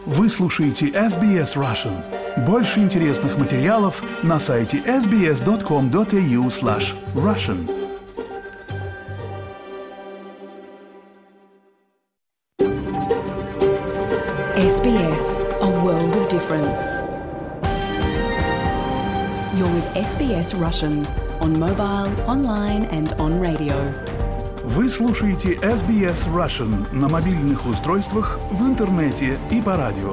Вы слушаете SBS Russian. Больше интересных материалов на сайте sbs.com.au/russian. SBS, a world of difference. You're with SBS Russian on mobile, online and on radio. Вы слушаете SBS Russian на мобильных устройствах, в интернете и по радио.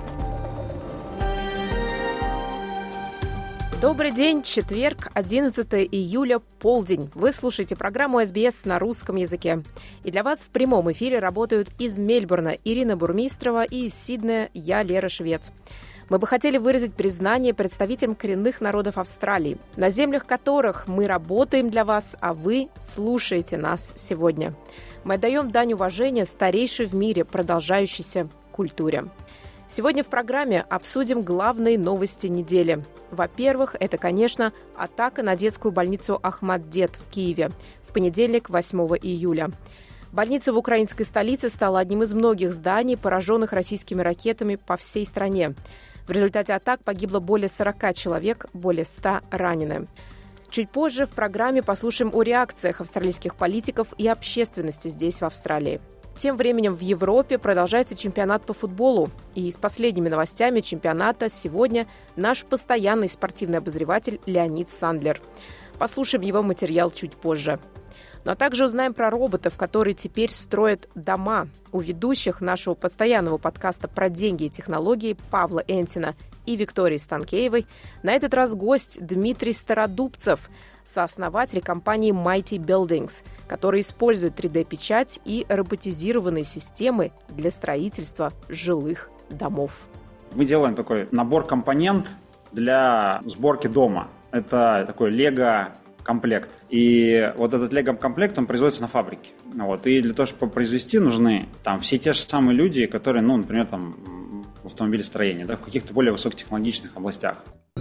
Добрый день, четверг, 11 июля, полдень. Вы слушаете программу SBS на русском языке. И для вас в прямом эфире работают из Мельбурна Ирина Бурмистрова и из Сиднея я, Лера Швец. Мы бы хотели выразить признание представителям коренных народов Австралии, на землях которых мы работаем для вас, а вы слушаете нас сегодня. Мы отдаем дань уважения старейшей в мире продолжающейся культуре. Сегодня в программе обсудим главные новости недели. Во-первых, это, конечно, атака на детскую больницу Ахмад-Дет в Киеве в понедельник, 8 июля. Больница в украинской столице стала одним из многих зданий, пораженных российскими ракетами по всей стране. В результате атак погибло более 40 человек, более 100 ранены. Чуть позже в программе послушаем о реакциях австралийских политиков и общественности здесь, в Австралии. Тем временем в Европе продолжается чемпионат по футболу. И с последними новостями чемпионата сегодня наш постоянный спортивный обозреватель Леонид Сандлер. Послушаем его материал чуть позже. Но также узнаем про роботов, которые теперь строят дома. У ведущих нашего постоянного подкаста про деньги и технологии Павла Энтина и Виктории Станкеевой на этот раз гость Дмитрий Стародубцев, сооснователь компании Mighty Buildings, который использует 3D-печать и роботизированные системы для строительства жилых домов. Мы делаем такой набор компонент для сборки дома. Это такой лего-комплект. И вот этот лего-комплект, он производится на фабрике. Вот. И для того, чтобы произвести, нужны там все те же самые люди, которые, например, там, в автомобилестроении, да, в каких-то более высокотехнологичных областях.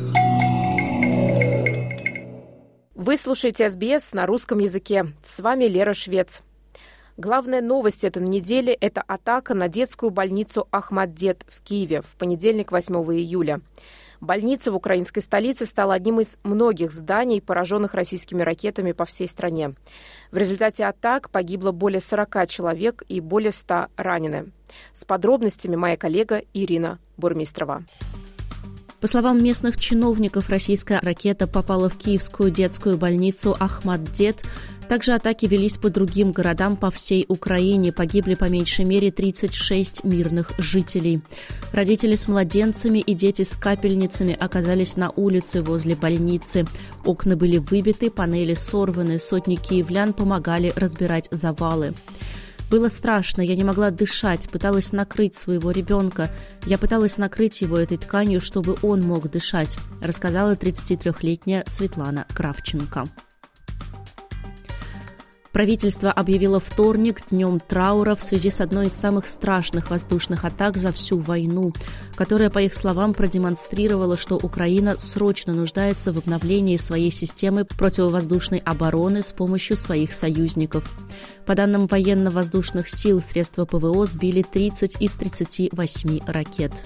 Вы слушаете SBS на русском языке. С вами Лера Швец. Главная новость этой недели – это атака на детскую больницу Ахмад-Дет в Киеве в понедельник, 8 июля. Больница в украинской столице стала одним из многих зданий, пораженных российскими ракетами по всей стране. В результате атак погибло более 40 человек и более 100 ранены. С подробностями моя коллега Ирина Бурмистрова. По словам местных чиновников, российская ракета попала в киевскую детскую больницу Ахмад-Дет. Также атаки велись по другим городам по всей Украине. Погибли по меньшей мере 36 мирных жителей. Родители с младенцами и дети с капельницами оказались на улице возле больницы. Окна были выбиты, панели сорваны. Сотни киевлян помогали разбирать завалы. Было страшно, я не могла дышать, пыталась накрыть своего ребенка. Я пыталась накрыть его этой тканью, чтобы он мог дышать, рассказала 33-летняя Светлана Кравченко. Правительство объявило вторник днем траура в связи с одной из самых страшных воздушных атак за всю войну, которая, по их словам, продемонстрировала, что Украина срочно нуждается в обновлении своей системы противовоздушной обороны с помощью своих союзников. По данным военно-воздушных сил, средства ПВО сбили 30 из 38 ракет.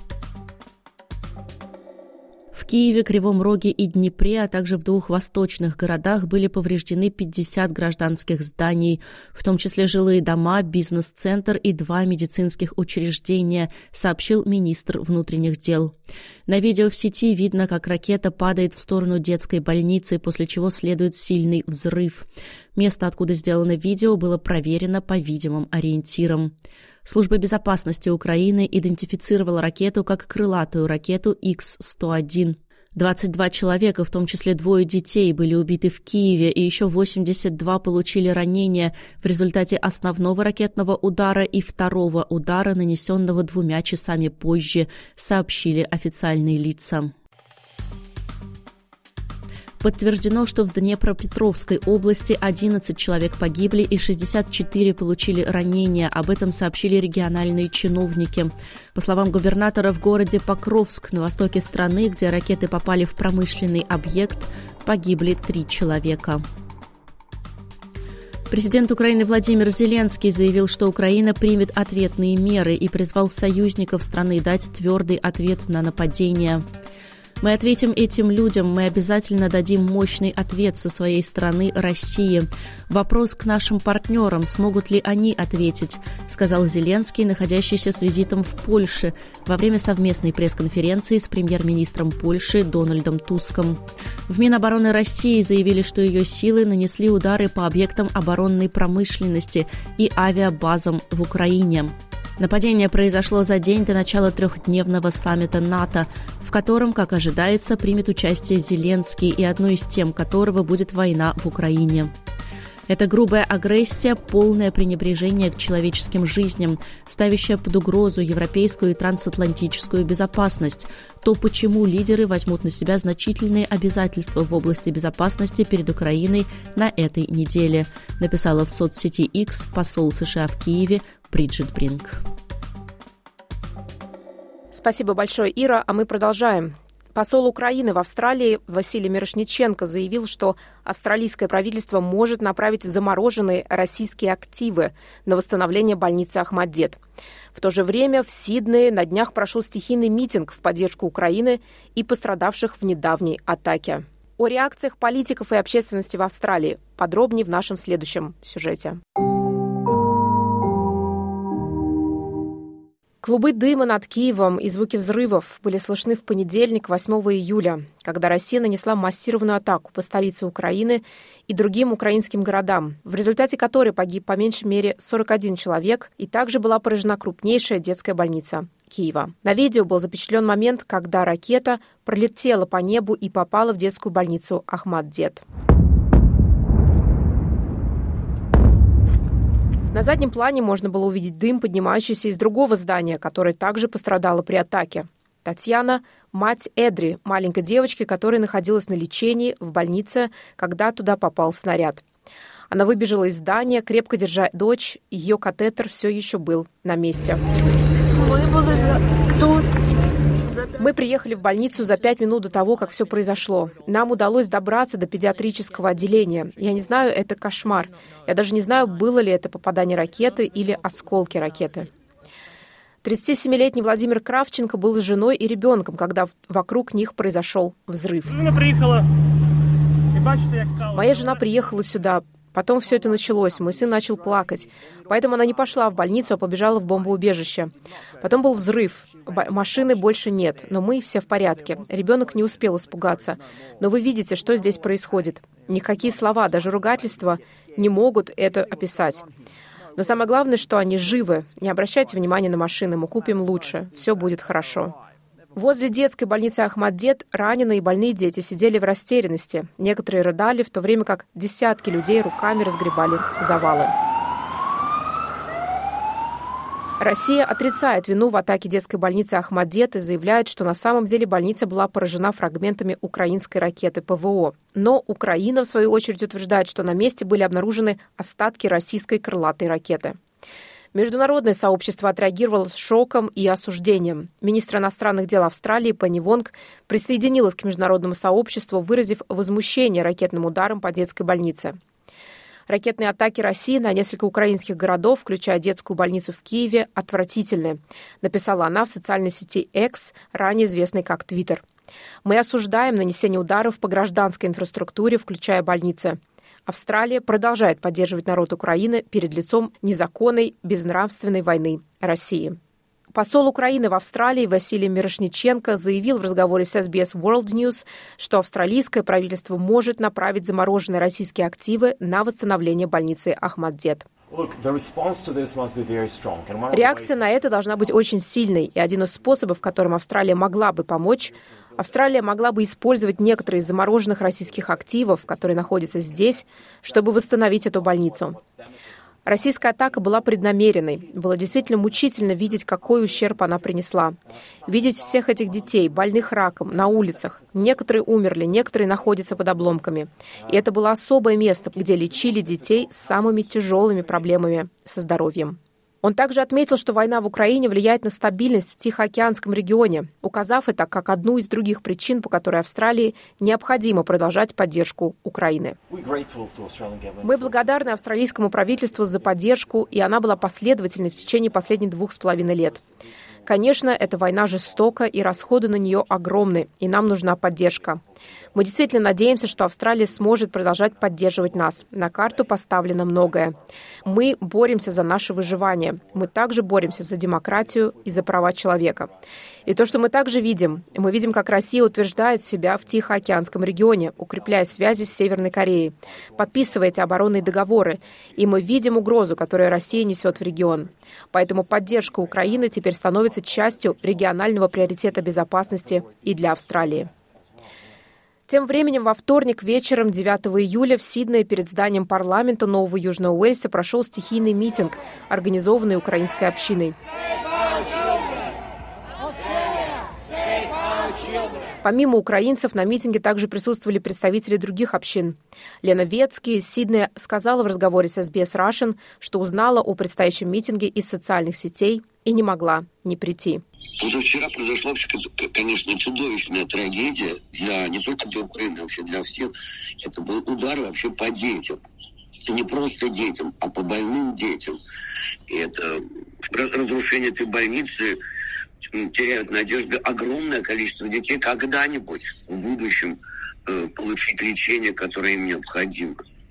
В Киеве, Кривом Роге и Днепре, а также в 2 восточных городах были повреждены 50 гражданских зданий, в том числе жилые дома, бизнес-центр и 2 медицинских учреждения, сообщил министр внутренних дел. На видео в сети видно, как ракета падает в сторону детской больницы, после чего следует сильный взрыв. Место, откуда сделано видео, было проверено по видимым ориентирам. Служба безопасности Украины идентифицировала ракету как крылатую ракету Х-101. 22 человека, в том числе 2 детей, были убиты в Киеве, и еще 82 получили ранения в результате основного ракетного удара и второго удара, нанесенного 2 часами позже, сообщили официальные лица. Подтверждено, что в Днепропетровской области 11 человек погибли и 64 получили ранения. Об этом сообщили региональные чиновники. По словам губернатора, в городе Покровск, на востоке страны, где ракеты попали в промышленный объект, погибли 3 человека. Президент Украины Владимир Зеленский заявил, что Украина примет ответные меры и призвал союзников страны дать твердый ответ на нападение. Мы ответим этим людям, мы обязательно дадим мощный ответ со своей стороны России. Вопрос к нашим партнерам, смогут ли они ответить, сказал Зеленский, находящийся с визитом в Польше во время совместной пресс-конференции с премьер-министром Польши Дональдом Туском. В Минобороны России заявили, что ее силы нанесли удары по объектам оборонной промышленности и авиабазам в Украине. Нападение произошло за день до начала трехдневного саммита НАТО, в котором, как ожидается, примет участие Зеленский и одной из тем которого будет война в Украине. Это грубая агрессия, полное пренебрежение к человеческим жизням, ставящая под угрозу европейскую и трансатлантическую безопасность. То, почему лидеры возьмут на себя значительные обязательства в области безопасности перед Украиной на этой неделе, написала в соцсети X посол США в Киеве Бриджит Бринк. Спасибо большое, Ира, а мы продолжаем. Посол Украины в Австралии Василий Мирошниченко заявил, что австралийское правительство может направить замороженные российские активы на восстановление больницы Ахмаддет. В то же время в Сиднее на днях прошел стихийный митинг в поддержку Украины и пострадавших в недавней атаке. О реакциях политиков и общественности в Австралии подробнее в нашем следующем сюжете. Клубы дыма над Киевом и звуки взрывов были слышны в понедельник, 8 июля, когда Россия нанесла массированную атаку по столице Украины и другим украинским городам, в результате которой погиб по меньшей мере 41 человек, и также была поражена крупнейшая детская больница Киева. На видео был запечатлен момент, когда ракета пролетела по небу и попала в детскую больницу Ахмаддет. На заднем плане можно было увидеть дым, поднимающийся из другого здания, которое также пострадало при атаке. Татьяна – мать Эдри, маленькой девочки, которая находилась на лечении в больнице, когда туда попал снаряд. Она выбежала из здания, крепко держа дочь, ее катетер все еще был на месте. Мы приехали в больницу за 5 минут до того, как все произошло. Нам удалось добраться до педиатрического отделения. Я не знаю, это кошмар. Я даже не знаю, было ли это попадание ракеты или осколки ракеты. 37-летний Владимир Кравченко был с женой и ребенком, когда вокруг них произошел взрыв. Моя жена приехала сюда. Потом все это началось. Мой сын начал плакать. Поэтому она не пошла в больницу, а побежала в бомбоубежище. Потом был взрыв. Машины больше нет, но мы все в порядке. Ребенок не успел испугаться. Но вы видите, что здесь происходит. Никакие слова, даже ругательства, не могут это описать. Но самое главное, что они живы. Не обращайте внимания на машины, мы купим лучше. Все будет хорошо. Возле детской больницы Ахмаддет раненые и больные дети сидели в растерянности. Некоторые рыдали, в то время как десятки людей руками разгребали завалы. Россия отрицает вину в атаке детской больницы Ахмаддет и заявляет, что на самом деле больница была поражена фрагментами украинской ракеты ПВО. Но Украина, в свою очередь, утверждает, что на месте были обнаружены остатки российской крылатой ракеты. Международное сообщество отреагировало с шоком и осуждением. Министр иностранных дел Австралии Пенни Вонг присоединилась к международному сообществу, выразив возмущение ракетным ударом по детской больнице. Ракетные атаки России на несколько украинских городов, включая детскую больницу в Киеве, отвратительны, написала она в социальной сети X, ранее известной как Twitter. Мы осуждаем нанесение ударов по гражданской инфраструктуре, включая больницы. Австралия продолжает поддерживать народ Украины перед лицом незаконной, безнравственной войны России. Посол Украины в Австралии Василий Мирошниченко заявил в разговоре с SBS World News, что австралийское правительство может направить замороженные российские активы на восстановление больницы Ахмаддет. Реакция на это должна быть очень сильной, и один из способов, которым Австралия могла бы помочь, Австралия могла бы использовать некоторые из замороженных российских активов, которые находятся здесь, чтобы восстановить эту больницу. Российская атака была преднамеренной. Было действительно мучительно видеть, какой ущерб она принесла. Видеть всех этих детей, больных раком, на улицах. Некоторые умерли, некоторые находятся под обломками. И это было особое место, где лечили детей с самыми тяжелыми проблемами со здоровьем. Он также отметил, что война в Украине влияет на стабильность в Тихоокеанском регионе, указав это как одну из других причин, по которой Австралии необходимо продолжать поддержку Украины. Мы благодарны австралийскому правительству за поддержку, и она была последовательной в течение последних 2,5 лет. Конечно, эта война жестока, и расходы на нее огромны, и нам нужна поддержка. Мы действительно надеемся, что Австралия сможет продолжать поддерживать нас. На карту поставлено многое. Мы боремся за наше выживание. Мы также боремся за демократию и за права человека. И то, что мы также видим, мы видим, как Россия утверждает себя в Тихоокеанском регионе, укрепляя связи с Северной Кореей, подписывая эти оборонные договоры. И мы видим угрозу, которую Россия несет в регион. Поэтому поддержка Украины теперь становится частью регионального приоритета безопасности и для Австралии. Тем временем во вторник вечером 9 июля в Сиднее перед зданием парламента Нового Южного Уэльса прошел стихийный митинг, организованный украинской общиной. Помимо украинцев, на митинге также присутствовали представители других общин. Лена Ветский из Сиднея сказала в разговоре с SBS Russian, что узнала о предстоящем митинге из социальных сетей и не могла не прийти. Позавчера произошла, конечно, чудовищная трагедия не только для Украины, вообще для всех. Это был удар вообще по детям. И не просто детям, а по больным детям. И это разрушение этой больницы теряют надежды огромное количество детей когда-нибудь в будущем получить лечение, которое им необходимо.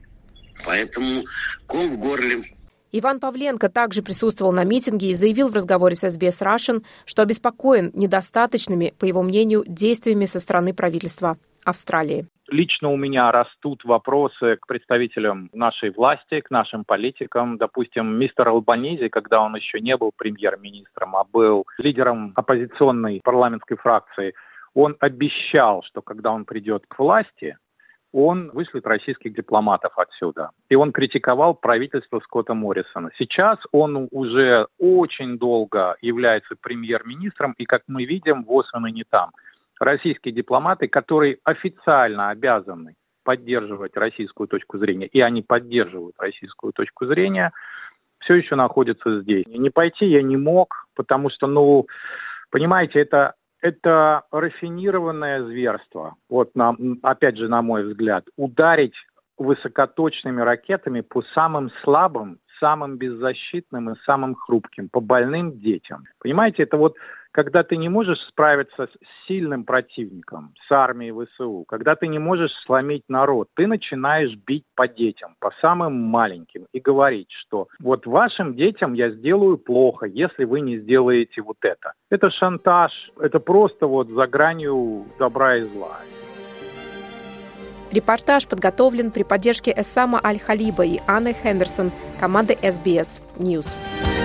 Поэтому ком в горле. Иван Павленко также присутствовал на митинге и заявил в разговоре с SBS Russian, что обеспокоен недостаточными, по его мнению, действиями со стороны правительства Австралии. Лично у меня растут вопросы к представителям нашей власти, к нашим политикам. Допустим, мистер Албанизи, когда он еще не был премьер-министром, а был лидером оппозиционной парламентской фракции, он обещал, что когда он придет к власти, он вышлет российских дипломатов отсюда. И он критиковал правительство Скотта Моррисона. Сейчас он уже очень долго является премьер-министром, и, как мы видим, вот он и не там. Российские дипломаты, которые официально обязаны поддерживать российскую точку зрения, и они поддерживают российскую точку зрения, все еще находятся здесь. Не пойти я не мог, потому что, понимаете, это рафинированное зверство. Вот, опять же, на мой взгляд, ударить высокоточными ракетами по самым слабым, самым беззащитным и самым хрупким, по больным детям. Понимаете, это вот когда ты не можешь справиться с сильным противником, с армией ВСУ, когда ты не можешь сломить народ, ты начинаешь бить по детям, по самым маленьким, и говорить, что вот вашим детям я сделаю плохо, если вы не сделаете вот это. Это шантаж, это просто вот за гранью добра и зла. Репортаж подготовлен при поддержке Эссама Аль-Халиба и Анны Хендерсон команды SBS News.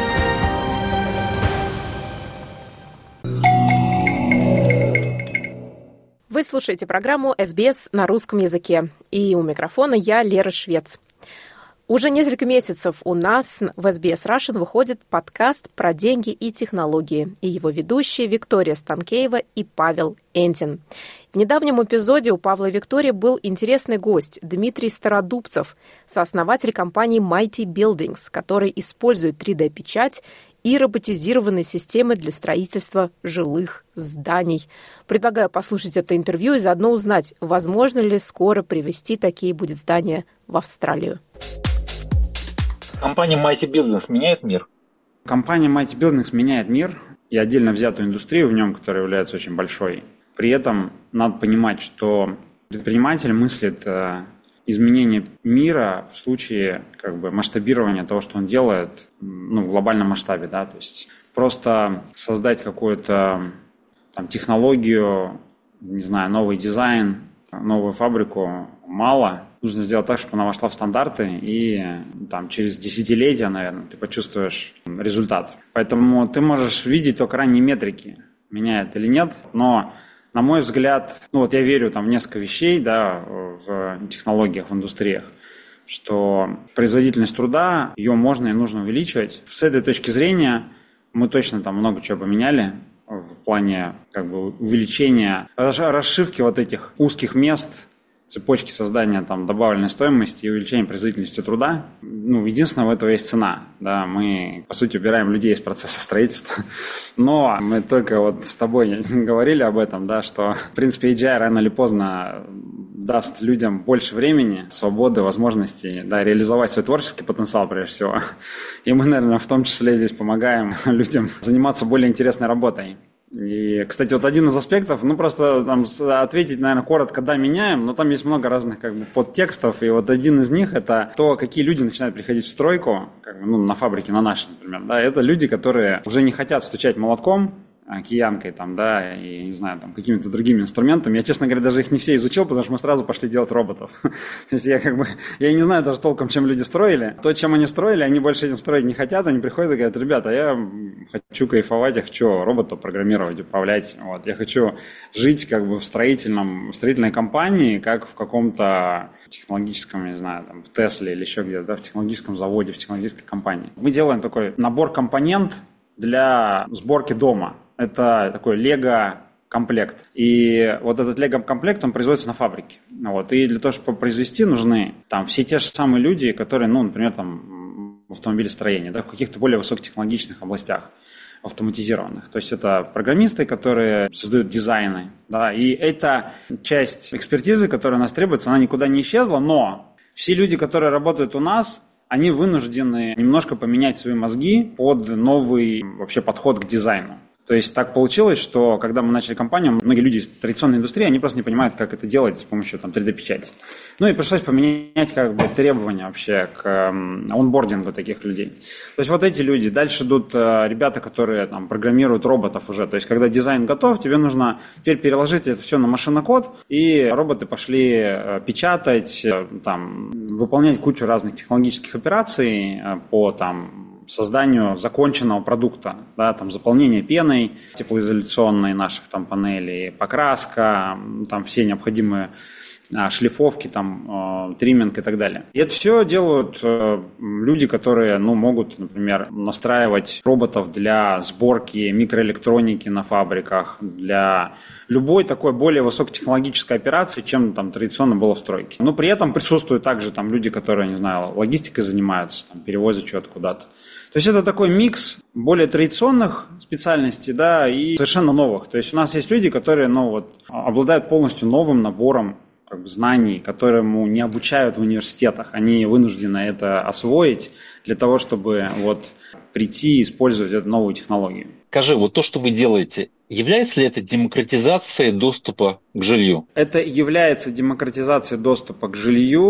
Вы слушаете программу SBS на русском языке. И у микрофона я, Лера Швец. Уже несколько месяцев у нас в SBS Russian выходит подкаст про деньги и технологии. И его ведущие Виктория Станкеева и Павел Энтин. В недавнем эпизоде у Павла и Виктории был интересный гость Дмитрий Стародубцев, сооснователь компании Mighty Buildings, который использует 3D-печать и роботизированные системы для строительства жилых зданий. Предлагаю послушать это интервью и заодно узнать, возможно ли скоро привезти такие будет здания в Австралию. Компания Mighty Buildings меняет мир? Компания Mighty Buildings меняет мир и отдельно взятую индустрию в нем, которая является очень большой. При этом надо понимать, что предприниматель мыслит изменение мира в случае масштабирования того, что он делает в глобальном масштабе. Да? То есть просто создать какую-то технологию, новый дизайн, новую фабрику мало. Нужно сделать так, чтобы она вошла в стандарты, и через десятилетия, наверное, ты почувствуешь результат. Поэтому ты можешь видеть только ранние метрики, меняет или нет, но на мой взгляд, я верю в несколько вещей, в технологиях, в индустриях, что производительность труда, ее можно и нужно увеличивать. С этой точки зрения мы точно много чего поменяли в плане увеличения, расшивки этих узких мест цепочки создания там добавленной стоимости и увеличения производительности труда. Единственное, у этого есть цена. Да, мы, по сути, убираем людей из процесса строительства. Но мы только вот с тобой говорили об этом, да, что, в принципе, AGI рано или поздно даст людям больше времени, свободы, возможностей, да, реализовать свой творческий потенциал прежде всего. И мы, наверное, в том числе здесь помогаем людям заниматься более интересной работой. И, кстати, вот один из аспектов, просто там ответить, наверное, коротко, да, меняем, но там есть много разных подтекстов, и вот один из них это то, какие люди начинают приходить в стройку, на фабрике, на нашей, например, да, это люди, которые уже не хотят стучать молотком, киянкой там, да, и, не знаю, там, какими-то другими инструментами. Я, честно говоря, даже их не все изучил, потому что мы сразу пошли делать роботов. То есть я не знаю даже толком, чем люди строили. То, чем они строили, они больше этим строить не хотят, они приходят и говорят: ребята, я хочу кайфовать, я хочу робота программировать, управлять. Вот. Я хочу жить в строительной компании, как в каком-то технологическом, не знаю, там, в Тесле или еще где-то, да, в технологическом заводе, в технологической компании. Мы делаем такой набор компонент для сборки дома. Это такой лего-комплект. И вот этот лего-комплект, он производится на фабрике. Вот. И для того, чтобы произвести, нужны там все те же самые люди, которые, например, там, в автомобилестроении, да, в каких-то более высокотехнологичных областях, автоматизированных. То есть это программисты, которые создают дизайны. Да, и эта часть экспертизы, которая у нас требуется, она никуда не исчезла, но все люди, которые работают у нас, они вынуждены немножко поменять свои мозги под новый вообще подход к дизайну. То есть так получилось, что когда мы начали компанию, многие люди из традиционной индустрии, они просто не понимают, как это делать с помощью 3D-печати. И пришлось поменять требования вообще к онбордингу таких людей. То есть вот эти люди. Дальше идут ребята, которые там программируют роботов уже. То есть когда дизайн готов, тебе нужно теперь переложить это все на машинокод, и роботы пошли печатать, там, выполнять кучу разных технологических операций по созданию законченного продукта, да, там заполнение пеной теплоизоляционной наших там панелей, покраска, там все необходимые шлифовки, там, тримминг и так далее. И это все делают люди, которые могут, например, настраивать роботов для сборки микроэлектроники на фабриках, для любой такой более высокотехнологической операции, чем там традиционно было в стройке. Но при этом присутствуют также там люди, которые, не знаю, логистикой занимаются, там, перевозят что-то куда-то. То есть это такой микс более традиционных специальностей, да, и совершенно новых. То есть у нас есть люди, которые, обладают полностью новым набором знаний, которому не обучают в университетах. Они вынуждены это освоить для того, чтобы прийти и использовать эту новую технологию. Скажи, то, что вы делаете, является ли это демократизацией доступа к жилью? Это является демократизацией доступа к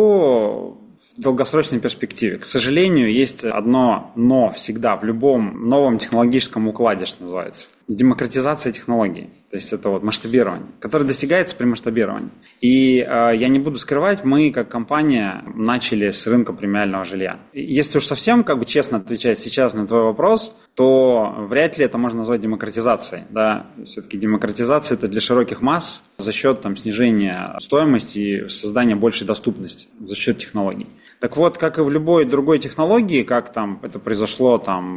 жилью в долгосрочной перспективе. К сожалению, есть одно «но» всегда в любом новом технологическом укладе, что называется. Демократизация технологий. То есть это масштабирование, которое достигается при масштабировании. И я не буду скрывать, мы как компания начали с рынка премиального жилья. Если уж совсем честно отвечать сейчас на твой вопрос, то вряд ли это можно назвать демократизацией. Да? Все-таки демократизация – это для широких масс за счет снижения стоимости и создания большей доступности за счет технологий. Так вот, как и в любой другой технологии, как это произошло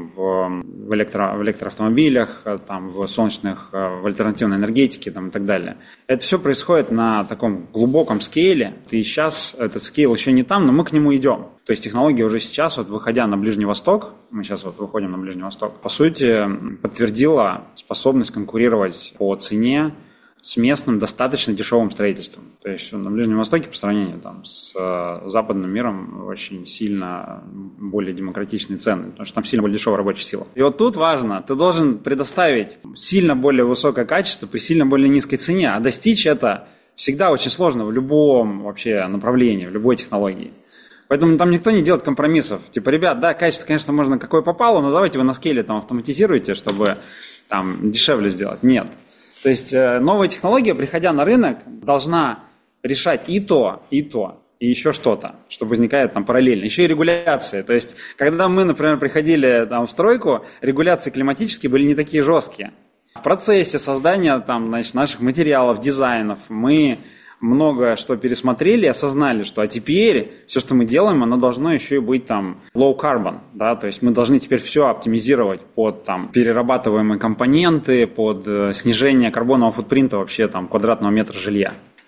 в электроавтомобилях, в солнечных, в альтернативной энергетике и так далее. Это все происходит на таком глубоком скейле. И сейчас этот скейл еще не там, но мы к нему идем. То есть технология уже сейчас, выходя на Ближний Восток, мы сейчас выходим на Ближний Восток, по сути, подтвердила способность конкурировать по цене с местным достаточно дешевым строительством. То есть на Ближнем Востоке по сравнению с западным миром очень сильно более демократичные цены, потому что там сильно более дешевая рабочая сила. И тут важно, ты должен предоставить сильно более высокое качество при сильно более низкой цене, а достичь это всегда очень сложно в любом вообще направлении, в любой технологии. Поэтому там никто не делает компромиссов. Ребят, да, качество, конечно, можно какое попало, но давайте вы на скейле автоматизируйте, чтобы дешевле сделать. Нет. То есть новая технология, приходя на рынок, должна решать и то, и еще что-то, что возникает параллельно. Еще и регуляции. То есть, когда мы, например, приходили в стройку, регуляции климатические были не такие жесткие. В процессе создания наших материалов, дизайнов мы много что пересмотрели и осознали, что теперь все, что мы делаем, оно должно еще и быть low carbon, да, то есть мы должны теперь все оптимизировать под перерабатываемые компоненты, под снижение карбонового футпринта вообще квадратного метра жилья.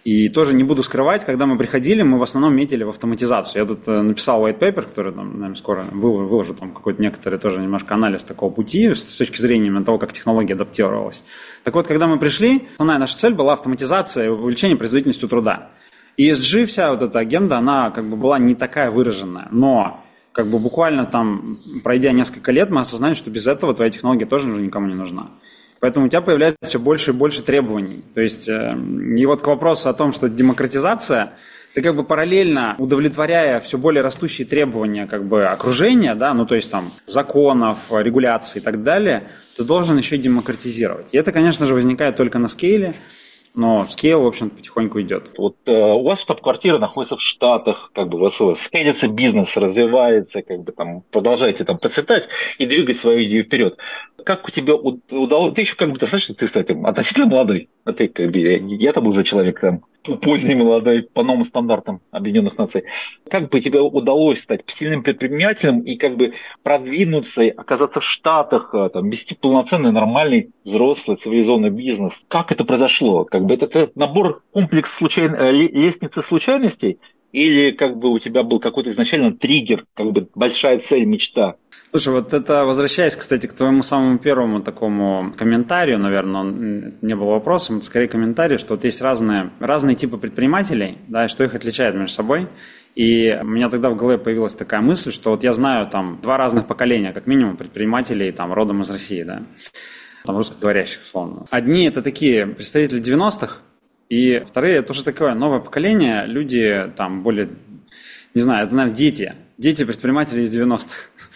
И тоже не буду скрывать, когда мы приходили, мы в основном метили в автоматизацию. Я тут написал white paper, который, там, наверное, скоро выложу там какой-то некоторый тоже немножко анализ такого пути с точки зрения именно того, как технология адаптировалась. Так вот, когда мы пришли, основная наша цель была автоматизация и увеличение производительности труда. И ESG, вся вот эта агенда, она как бы была не такая выраженная, но как бы буквально там, пройдя несколько лет, мы осознали, что без этого твоя технология тоже уже никому не нужна. Поэтому у тебя появляется все больше и больше требований. То есть, и вот к вопросу о том, что демократизация, ты как бы параллельно удовлетворяя все более растущие требования как бы окружения, да, ну то есть там законов, регуляций и так далее, ты должен еще и демократизировать. И это, конечно же, возникает только на скейле. Но скейл, в общем, потихоньку идет. Вот у вас штаб-квартира находится в Штатах, как бы у вас скейлится бизнес, развивается, как бы там продолжаете там процветать и двигать свою идею вперед. Как у тебя удалось? Ты еще как бы достаточно, ты, кстати, относительно молодой. А ты как бы, я-то был уже человек там поздний, молодой, по новым стандартам Объединенных Наций. Как бы тебе удалось стать сильным предпринимателем и как бы продвинуться, оказаться в Штатах, там, вести полноценный, нормальный, взрослый, цивилизованный бизнес? Как это произошло? Как бы это набор, комплекс лестницы случайностей? Или как бы у тебя был какой-то изначально триггер, как бы большая цель, мечта? Слушай, вот это, возвращаясь, кстати, к твоему самому первому такому комментарию, наверное, он не был вопросом, скорее комментарий, что вот есть разные типы предпринимателей, да, и что их отличает между собой. И у меня тогда в голове появилась такая мысль, что вот я знаю там 2 разных поколения, как минимум, предпринимателей там родом из России, да, там русскоговорящих, условно. Одни это такие представители 90-х, и вторые это уже такое новое поколение, люди там более, не знаю, это, наверное, дети предпринимателей из 90-х.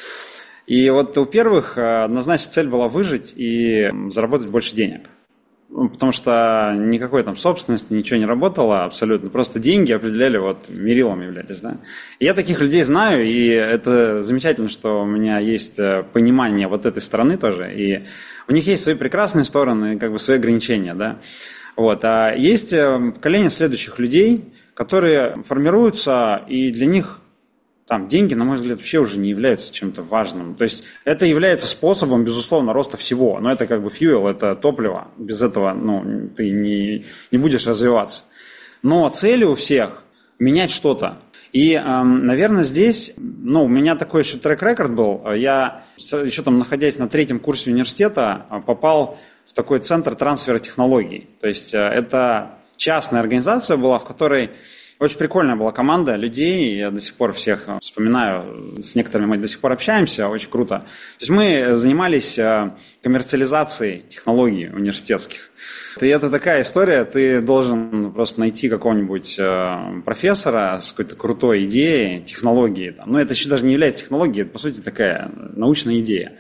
И вот у первых однозначно цель была выжить и заработать больше денег. Потому что никакой там собственности, ничего не работало абсолютно. Просто деньги определяли, вот мерилом являлись, да. И я таких людей знаю, и это замечательно, что у меня есть понимание вот этой стороны тоже. И у них есть свои прекрасные стороны, как бы свои ограничения, да. Вот. А есть поколение следующих людей, которые формируются, и для них там деньги, на мой взгляд, вообще уже не являются чем-то важным. То есть это является способом, безусловно, роста всего. Но это как бы fuel, это топливо. Без этого ты не будешь развиваться. Но цели у всех менять что-то. И, наверное, здесь, у меня такой еще трек-рекорд был. Я еще там, находясь на 3-м курсе университета, попал в такой центр трансфера технологий. То есть это частная организация была, в которой очень прикольная была команда людей, я до сих пор всех вспоминаю, с некоторыми мы до сих пор общаемся, очень круто. То есть мы занимались коммерциализацией технологий университетских. И это такая история, ты должен просто найти какого-нибудь профессора с какой-то крутой идеей, технологией. Но это еще даже не является технологией, это по сути такая научная идея.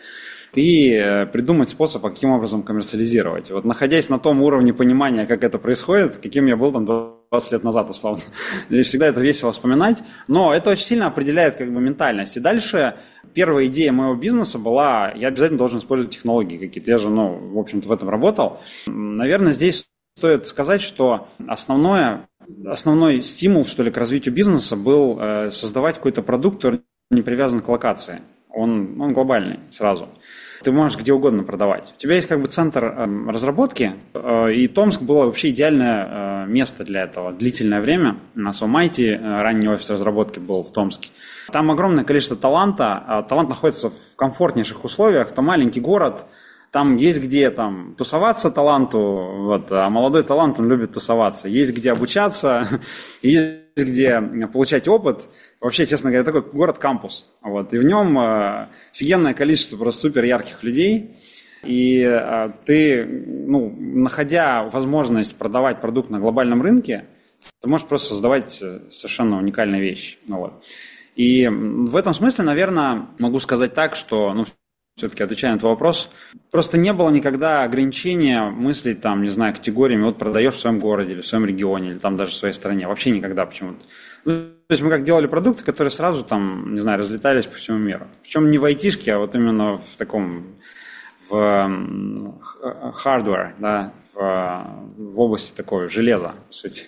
И придумать способ, каким образом коммерциализировать. Вот находясь на том уровне понимания, как это происходит, каким я был там 20 лет назад, условно. И всегда это весело вспоминать. Но это очень сильно определяет как бы ментальность. И дальше первая идея моего бизнеса была, я обязательно должен использовать технологии какие-то. Я же, в общем-то, в этом работал. Наверное, здесь стоит сказать, что основной стимул, что ли, к развитию бизнеса был создавать какой-то продукт, который не привязан к локации. Он глобальный сразу. Ты можешь где угодно продавать. У тебя есть как бы центр разработки, и Томск было вообще идеальное место для этого. Длительное время на своем IT ранний офис разработки был в Томске. Там огромное количество таланта. Талант находится в комфортнейших условиях. Это маленький город. Там есть где там тусоваться таланту, а молодой талант, он любит тусоваться. Есть где обучаться, есть где получать опыт. Вообще, честно говоря, такой город-кампус. И в нем офигенное количество просто супер ярких людей. И ты, находя возможность продавать продукт на глобальном рынке, ты можешь просто создавать совершенно уникальные вещи. И в этом смысле, наверное, могу сказать так, что, все-таки отвечая на твой вопрос, просто не было никогда ограничения мыслить там, не знаю, категориями, продаешь в своем городе или в своем регионе, или там даже в своей стране. Вообще никогда почему-то. То есть мы как делали продукты, которые сразу там, не знаю, разлетались по всему миру. Причем не в айтишке, а вот именно в таком, в hardware, да, в области такого железа, по сути.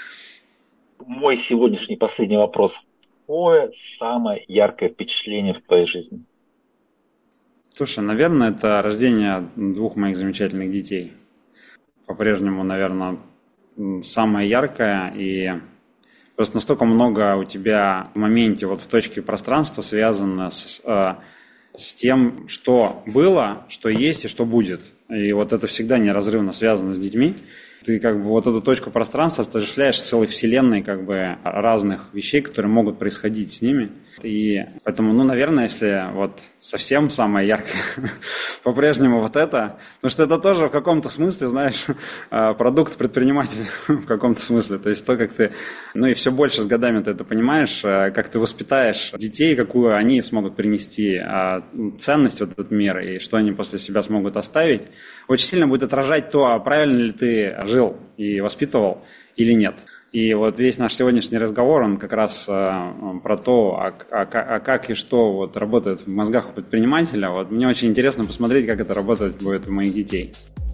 Мой сегодняшний последний вопрос. Какое самое яркое впечатление в твоей жизни? Слушай, наверное, это рождение 2 моих замечательных детей. По-прежнему, наверное, самое яркое, и просто настолько много у тебя в моменте, вот в точке пространства связано с тем, что было, что есть и что будет. И вот это всегда неразрывно связано с детьми. Ты как бы вот эту точку пространства отождествляешь целой вселенной как бы разных вещей, которые могут происходить с ними. И поэтому, наверное, если вот совсем самое яркое, по-прежнему вот это, потому что это тоже в каком-то смысле, знаешь, продукт предпринимателя в каком-то смысле. То есть то, как ты, и все больше с годами ты это понимаешь, как ты воспитаешь детей, какую они смогут принести ценность в этот мир и что они после себя смогут оставить, очень сильно будет отражать то, правильно ли ты жил и воспитывал или нет. И вот весь наш сегодняшний разговор, он как раз про то, как и что вот работает в мозгах у предпринимателя. Вот мне очень интересно посмотреть, как это работать будет у моих детей.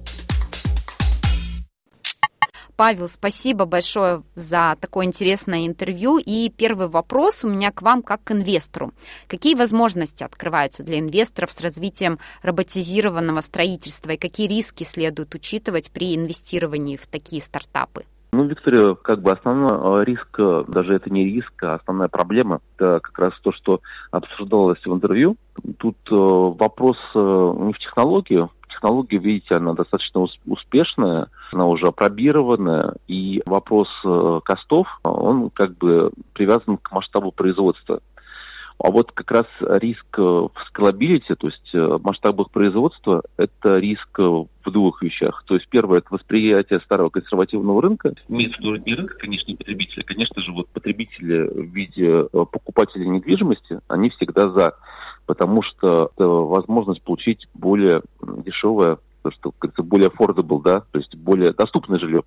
Павел, спасибо большое за такое интересное интервью. И первый вопрос у меня к вам как к инвестору. Какие возможности открываются для инвесторов с развитием роботизированного строительства и какие риски следует учитывать при инвестировании в такие стартапы? Виктория, основной риск, даже это не риск, а основная проблема, это как раз то, что обсуждалось в интервью. Тут вопрос не в технологии. Технология, видите, она достаточно успешная, она уже опробированная, и вопрос костов, он привязан к масштабу производства. А вот как раз риск в скалабилити, то есть в масштабах производства, это риск в двух вещах. То есть первое – это восприятие старого консервативного рынка. Имеется в виду не рынок конечные потребители. Конечно же, потребители в виде покупателей недвижимости, они всегда за. Потому что это возможность получить более дешевое, что говорится, более affordable, то есть более доступное жилье.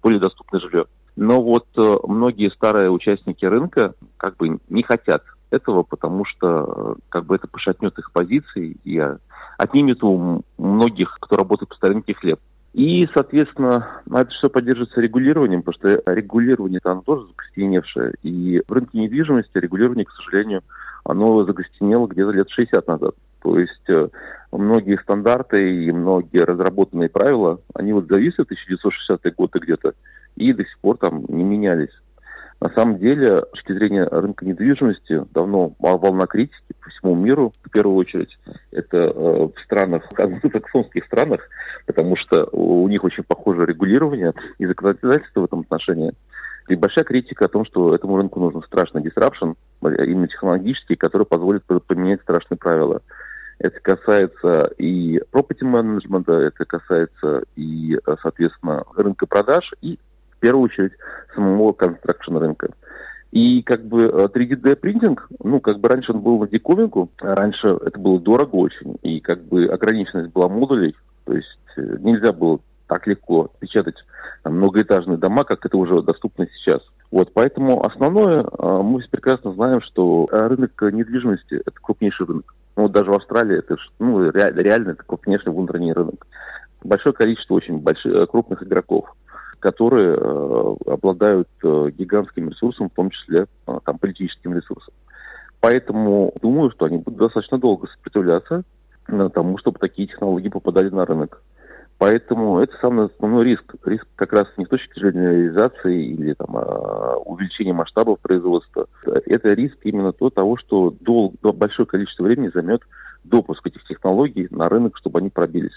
Но вот многие старые участники рынка не хотят этого, потому что это пошатнет их позиции и отнимет у многих, кто работает по старинке, хлеб. И, соответственно, это все поддерживается регулированием, потому что регулирование оно тоже закостеневшее. И в рынке недвижимости регулирование, к сожалению, оно загостенело где-то лет 60 назад. То есть многие стандарты и многие разработанные правила, они зависят 1960-е годы где-то и до сих пор не менялись. На самом деле, с точки зрения рынка недвижимости, давно волна критики по всему миру, в первую очередь, это в странах, англосаксонских странах, потому что у них очень похожее регулирование и законодательство в этом отношении. И большая критика о том, что этому рынку нужен страшный disruption, именно технологический, который позволит поменять страшные правила. Это касается и property management, это касается и, соответственно, рынка продаж, и в первую очередь самого construction рынка. И 3D принтинг, раньше он был на диковинку, раньше это было дорого очень, и ограниченность была модулей, то есть нельзя было так легко печатать многоэтажные дома, как это уже доступно сейчас. Поэтому основное, мы прекрасно знаем, что рынок недвижимости – это крупнейший рынок. Даже в Австралии это реально это крупнейший внутренний рынок. Большое количество очень крупных игроков, которые обладают гигантским ресурсом, в том числе политическим ресурсом. Поэтому думаю, что они будут достаточно долго сопротивляться тому, чтобы такие технологии попадали на рынок. Поэтому это самый основной риск. Риск как раз не с точки зрения реализации или увеличения масштабов производства. Это риск именно того, что большое количество времени займет допуск этих технологий на рынок, чтобы они пробились.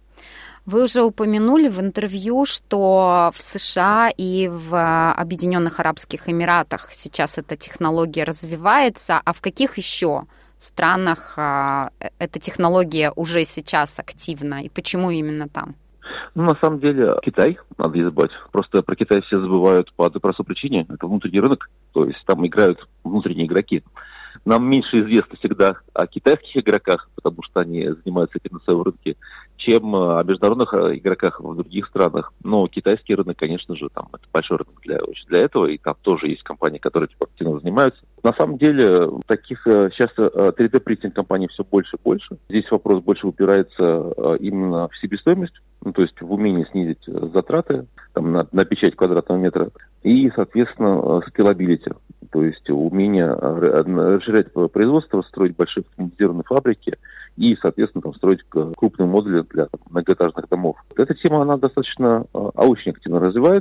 Вы уже упомянули в интервью, что в США и в Объединенных Арабских Эмиратах сейчас эта технология развивается, а в каких еще странах эта технология уже сейчас активна, и почему именно там? На самом деле, Китай, надо не забывать. Просто про Китай все забывают по одной простой причине. Это внутренний рынок, то есть там играют внутренние игроки. Нам меньше известно всегда о китайских игроках, потому что они занимаются этим на своем рынке, чем о международных игроках в других странах. Но китайский рынок, конечно же, это большой рынок для этого, и там тоже есть компании, которые активно занимаются. На самом деле, таких сейчас 3D-принтинг компаний все больше и больше. Здесь вопрос больше упирается именно в себестоимость, то есть в умении снизить затраты на печать квадратного метра и, соответственно, скалабилити, то есть умение расширять производство, строить большие автоматизированные фабрики и, соответственно, строить крупные модули для многоэтажных домов. Эта тема, она достаточно, очень активно развивается,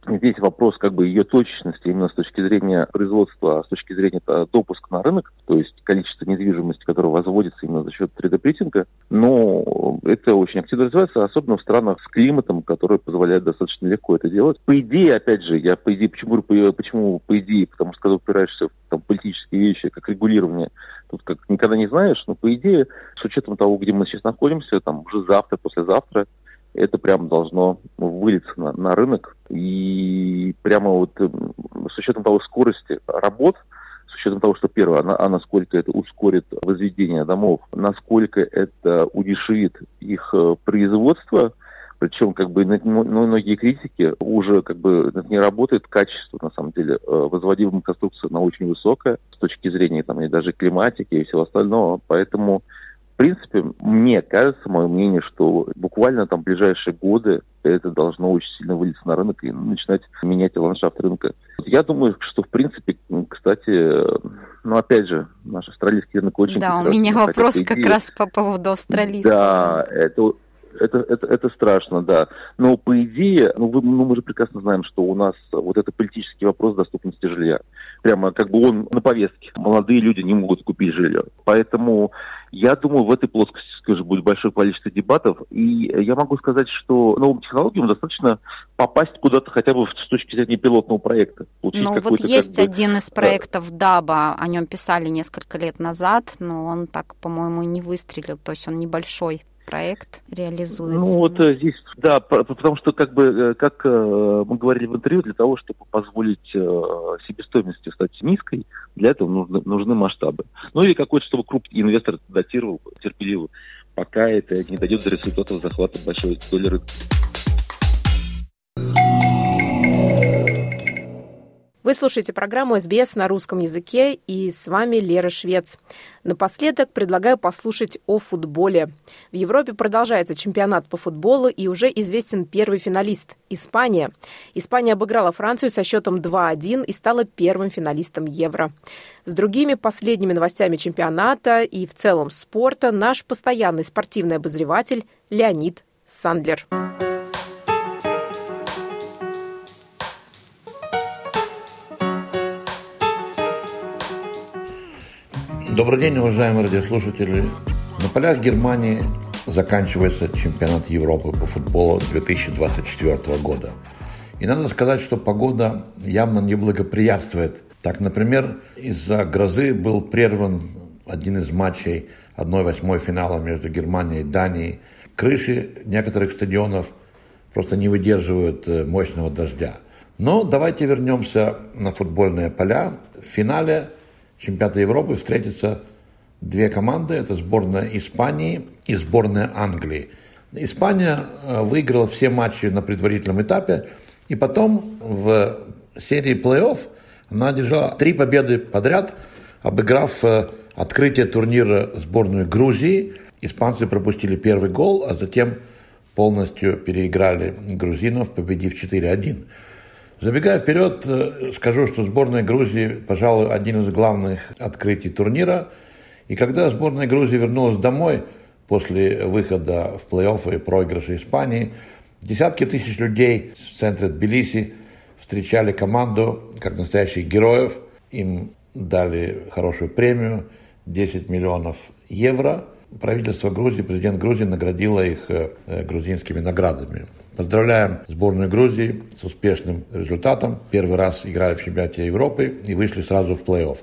Здесь вопрос как бы ее точечности именно с точки зрения производства, с точки зрения допуска на рынок, то есть количество недвижимости, которое возводится именно за счет 3D-принтинга. Но это очень активно развивается, особенно в странах с климатом, который позволяет достаточно легко это делать. По идее, опять же, почему по идее, потому что когда упираешься в политические вещи, как регулирование, тут как никогда не знаешь, но по идее, с учетом того, где мы сейчас находимся, уже завтра, послезавтра, это прямо должно вылиться на рынок. И прямо с учетом того скорости работ, с учетом того, что первое, насколько это ускорит возведение домов, насколько это удешевит их производство, причем многие критики уже это не работает, качество на самом деле возводимых конструкций на очень высокое с точки зрения и даже климатики и всего остального, поэтому в принципе, мне кажется, мое мнение, что буквально в ближайшие годы это должно очень сильно вылиться на рынок и начинать менять ландшафт рынка. Я думаю, что, в принципе, кстати, опять же, наш австралийский рынок очень... Да, у меня вопрос как раз по поводу австралийского. Да, это страшно, да. Но по идее, мы же прекрасно знаем, что у нас это политический вопрос доступности жилья. Прямо он на повестке. Молодые люди не могут купить жилье. Поэтому я думаю, в этой плоскости будет большое количество дебатов. И я могу сказать, что новым технологиям достаточно попасть куда-то хотя бы с точки зрения пилотного проекта. Есть один из проектов ДАБа, о нем писали несколько лет назад, но он так, по-моему, не выстрелил. То есть он небольшой проект реализуется. Здесь, да, потому что, как мы говорили в интервью, для того, чтобы позволить себестоимости стать низкой, для этого нужны масштабы. Или какой-то, чтобы крупный инвестор датировал терпеливо, пока это не дойдет до результатов захвата большой доли рынка. Вы слушаете программу СБС на русском языке, и с вами Лера Швец. Напоследок предлагаю послушать о футболе. В Европе продолжается чемпионат по футболу, и уже известен первый финалист – Испания. Испания обыграла Францию со счетом 2-1 и стала первым финалистом Евро. С другими последними новостями чемпионата и в целом спорта наш постоянный спортивный обозреватель Леонид Сандлер. Добрый день, уважаемые радиослушатели. На полях Германии заканчивается чемпионат Европы по футболу 2024 года. И надо сказать, что погода явно не благоприятствует. Так, например, из-за грозы был прерван один из матчей 1/8 финала между Германией и Данией. Крыши некоторых стадионов просто не выдерживают мощного дождя. Но давайте вернемся на футбольные поля. В финале чемпионата Европы встретятся две команды. Это сборная Испании и сборная Англии. Испания выиграла все матчи на предварительном этапе. И потом в серии плей-офф она одержала 3 победы подряд, обыграв открытие турнира сборную Грузии. Испанцы пропустили первый гол, а затем полностью переиграли грузинов, победив 4-1. Забегая вперед, скажу, что сборная Грузии, пожалуй, один из главных открытий турнира. И когда сборная Грузии вернулась домой после выхода в плей-офф и проигрыша Испании, десятки тысяч людей в центре Тбилиси встречали команду как настоящих героев. Им дали хорошую премию, 10 миллионов евро. Правительство Грузии, президент Грузии наградило их грузинскими наградами. Поздравляем сборную Грузии с успешным результатом. Первый раз играли в чемпионате Европы и вышли сразу в плей-офф.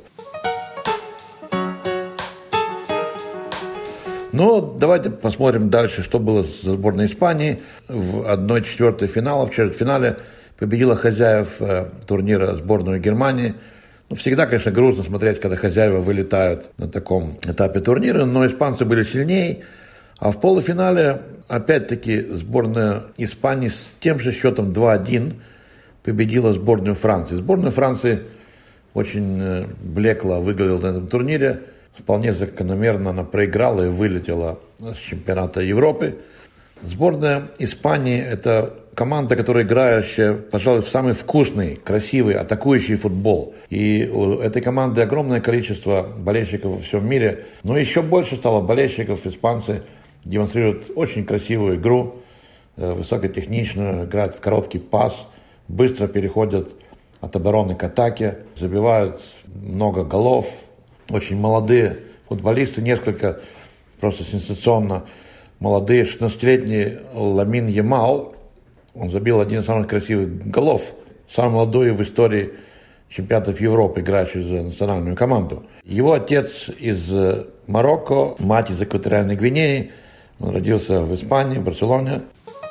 Но давайте посмотрим дальше, что было с сборной Испании. В 1/4 финала, в четвертьфинале победила хозяев турнира сборную Германии. Всегда, конечно, грустно смотреть, когда хозяева вылетают на таком этапе турнира, но испанцы были сильнее. А в полуфинале, опять-таки, сборная Испании с тем же счетом 2-1 победила сборную Франции. Сборная Франции очень блекло выглядела на этом турнире. Вполне закономерно она проиграла и вылетела с чемпионата Европы. Сборная Испании – это команда, которая играющая, пожалуй, в самый вкусный, красивый, атакующий футбол. И у этой команды огромное количество болельщиков во всем мире. Но еще больше стало болельщиков. Испанцы демонстрируют очень красивую игру, высокотехничную, играют в короткий пас, быстро переходят от обороны к атаке, забивают много голов. Очень молодые футболисты, несколько просто сенсационно молодые. 16-летний Ламин Ямал, он забил один из самых красивых голов, самый молодой в истории чемпионатов Европы, играющий за национальную команду. Его отец из Марокко, мать из Экваториальной Гвинеи. Он родился в Испании, в Барселоне.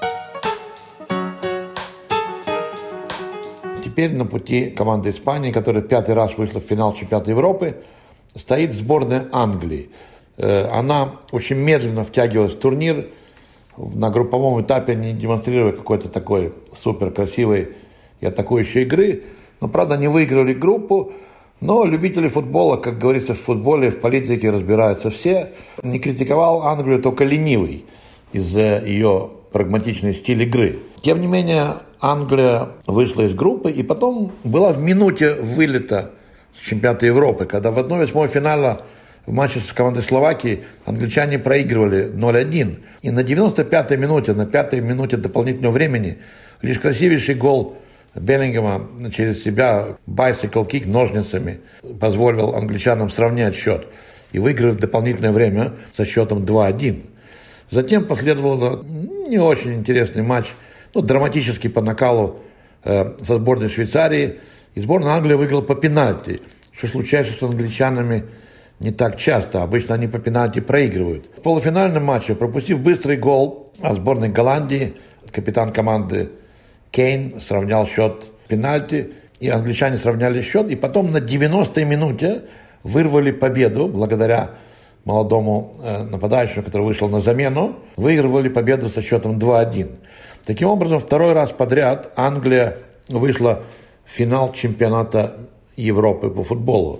Теперь на пути команды Испании, которая 5-й раз вышла в финал чемпионата Европы, стоит сборная Англии. Она очень медленно втягивалась в турнир. На групповом этапе не демонстрируя какой-то такой супер красивой и атакующей игры. Но, правда, не выиграли группу. Но любители футбола, как говорится, в футболе, в политике разбираются все. Не критиковал Англию только ленивый из-за ее прагматичный стиль игры. Тем не менее, Англия вышла из группы и потом была в минуте вылета с чемпионата Европы, когда в 1/8 финала в матче с командой Словакии англичане проигрывали 0-1. И на 95-й минуте, на 5-й минуте дополнительного времени, лишь красивейший гол Беллингема через себя, bicycle kick ножницами, позволил англичанам сравнять счет и выиграть в дополнительное время со счетом 2-1. Затем последовал не очень интересный матч, драматический по накалу со сборной Швейцарии. И сборная Англии выиграла по пенальти, что случается с англичанами не так часто. Обычно они по пенальти проигрывают. В полуфинальном матче, пропустив быстрый гол от сборной Голландии, капитан команды Кейн сравнял счет пенальти, и англичане сравняли счет, и потом на 90-й минуте вырвали победу благодаря молодому нападающему, который вышел на замену, выигрывали победу со счетом 2-1. Таким образом, второй раз подряд Англия вышла в финал чемпионата Европы по футболу.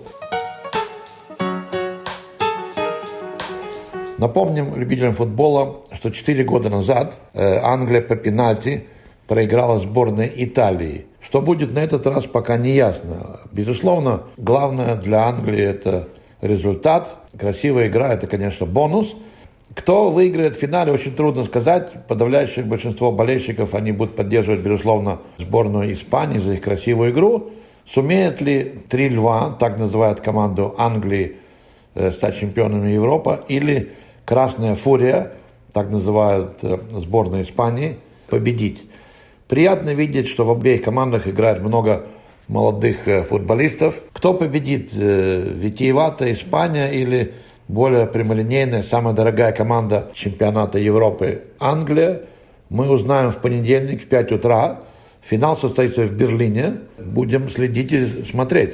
Напомним любителям футбола, что 4 года назад Англия по пенальти проиграла сборной Италии. Что будет на этот раз, пока не ясно. Безусловно, главное для Англии это результат. Красивая игра – это, конечно, бонус. Кто выиграет в финале, очень трудно сказать. Подавляющее большинство болельщиков, они будут поддерживать, безусловно, сборную Испании за их красивую игру. Сумеет ли «Три льва», так называют команду Англии, стать чемпионами Европы, или «Красная фурия», так называют сборную Испании, победить? Приятно видеть, что в обеих командах играет много молодых футболистов. Кто победит? Витиеватая Испания или более прямолинейная, самая дорогая команда чемпионата Европы Англия? Мы узнаем в понедельник в 5 утра. Финал состоится в Берлине. Будем следить и смотреть.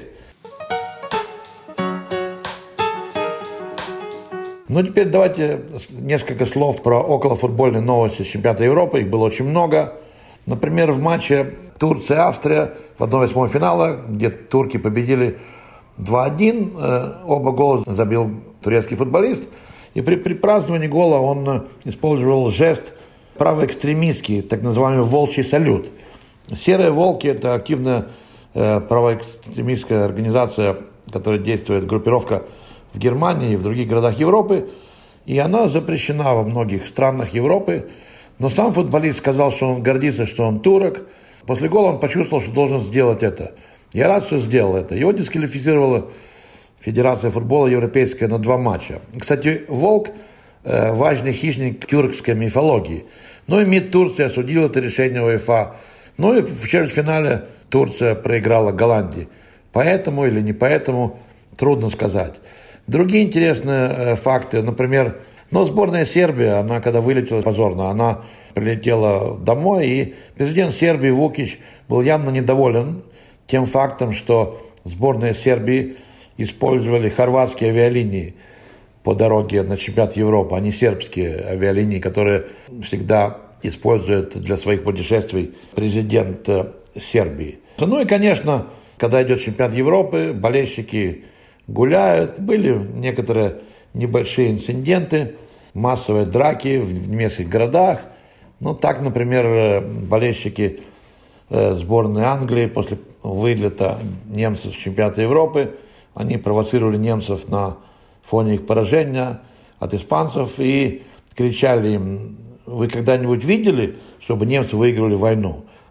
Теперь давайте несколько слов про околофутбольные новости чемпионата Европы. Их было очень много. Например, в матче Турция-Австрия в 1/8 финала, где турки победили 2-1, оба гола забил турецкий футболист. И при праздновании гола он использовал жест правоэкстремистский, так называемый волчий салют. Серые волки – это активная правоэкстремистская организация, которая действует, группировка в Германии и в других городах Европы. И она запрещена во многих странах Европы. Но сам футболист сказал, что он гордится, что он турок. После гола он почувствовал, что должен сделать это. Я рад, что сделал это. Его дисквалифицировала Федерация футбола европейская на 2 матча. Кстати, волк – важный хищник тюркской мифологии. Но и МИД Турции осудил это решение УЕФА. Но и в четвертьфинале Турция проиграла Голландии. Поэтому или не поэтому, трудно сказать. Другие интересные факты, например, сборная Сербии, она когда вылетела позорно, она прилетела домой, и президент Сербии Вукич был явно недоволен тем фактом, что сборная Сербии использовали хорватские авиалинии по дороге на чемпионат Европы, а не сербские авиалинии, которые всегда использует для своих путешествий президент Сербии. И, конечно, когда идет чемпионат Европы, болельщики гуляют, были некоторые небольшие инциденты, массовые драки в немецких городах. Так, например, болельщики сборной Англии после вылета немцев с чемпионата Европы, они провоцировали немцев на фоне их поражения от испанцев и кричали им: вы когда-нибудь видели, чтобы немцы выигрывали войну?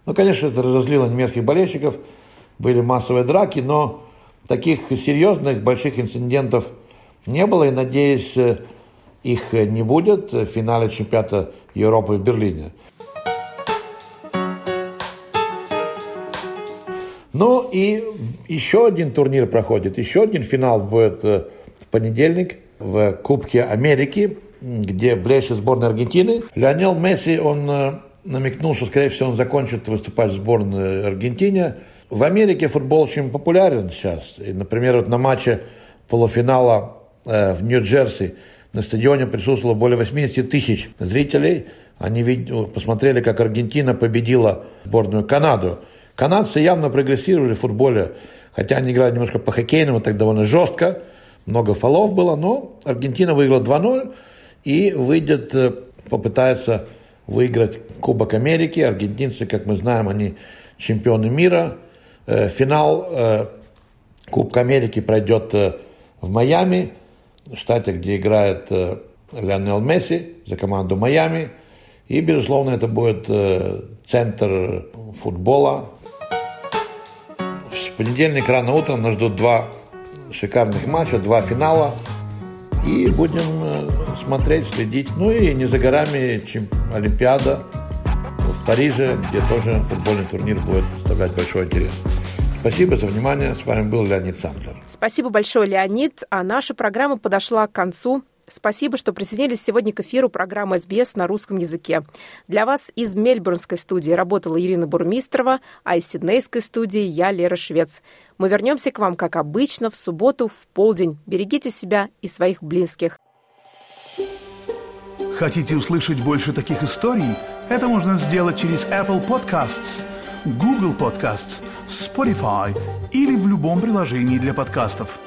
Ну, конечно, это разозлило немецких болельщиков, были массовые драки, но таких серьезных, больших инцидентов не было, и, надеюсь, их не будет в финале чемпионата Европы в Берлине. Ну и еще один турнир проходит, еще один финал будет в понедельник в Кубке Америки, где блещет сборная Аргентины. Лионель Месси, он намекнул, что, скорее всего, он закончит выступать в сборной Аргентины. В Америке футбол очень популярен сейчас. И, например, вот на матче полуфинала в Нью-Джерси на стадионе присутствовало более 80 тысяч зрителей. Они посмотрели, как Аргентина победила сборную Канаду. Канадцы явно прогрессировали в футболе, хотя они играли немножко по-хоккейному, так довольно жестко. Много фолов было, но Аргентина выиграла 2-0 и попытается выиграть Кубок Америки. Аргентинцы, как мы знаем, они чемпионы мира. Финал Кубка Америки пройдет в Майами, в штате, где играет Лионель Месси за команду Майами. И, безусловно, это будет центр футбола. В понедельник рано утром нас ждут 2 шикарных матча, 2 финала. И будем смотреть, следить. Ну и не за горами Олимпиада в Париже, где тоже футбольный турнир будет представлять большой интерес. Спасибо за внимание. С вами был Леонид Сандлер. Спасибо большое, Леонид. А наша программа подошла к концу. Спасибо, что присоединились сегодня к эфиру программы СБС на русском языке. Для вас из мельбурнской студии работала Ирина Бурмистрова, а из сиднейской студии я, Лера Швец. Мы вернемся к вам, как обычно, в субботу в полдень. Берегите себя и своих близких. Хотите услышать больше таких историй? Это можно сделать через Apple Podcasts, Google Podcasts, Spotify или в любом приложении для подкастов.